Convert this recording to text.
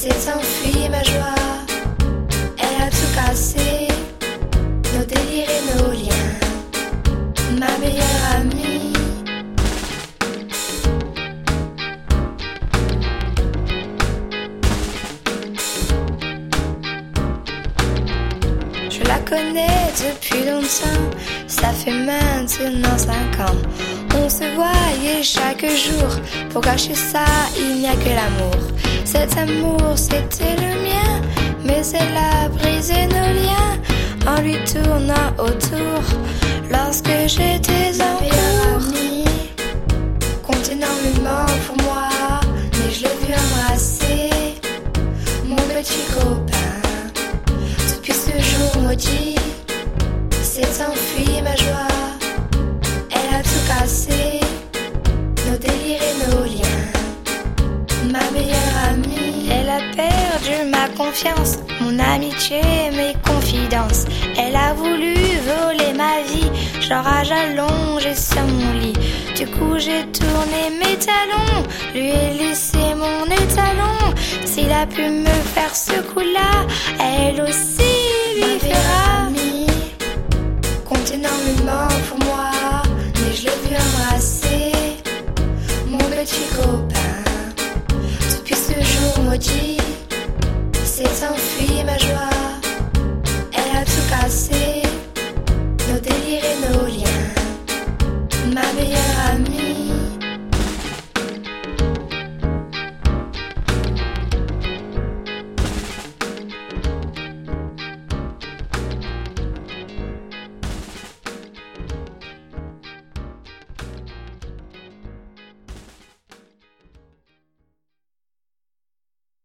s'est enfuie ma joie. Elle a tout cassé, nos délires et nos liens. Ma meilleure amie. Je la connais depuis longtemps, ça fait maintenant 5 ans. On se voyait chaque jour, pour cacher ça il n'y a que l'amour. Cet amour c'était le mien, mais elle a brisé nos liens en lui tournant autour lorsque j'étais en cours. Compte énormément pour moi, mais je l'ai vu embrasser mon petit copain. Depuis ce jour maudit, s'est enfuie ma joie. Elle a tout cassé, nos délires et nos liens. Ma meilleure amie. Elle a perdu ma confiance, mon amitié, mes confidences. Elle a voulu voler ma vie, genre à allongé sur mon lit. Du coup j'ai tourné mes talons, lui ai laissé mon étalon. S'il a pu me faire ce coup-là, elle aussi lui fera. Compte énormément pour moi, mais je l'ai vu embrasser mon petit copain.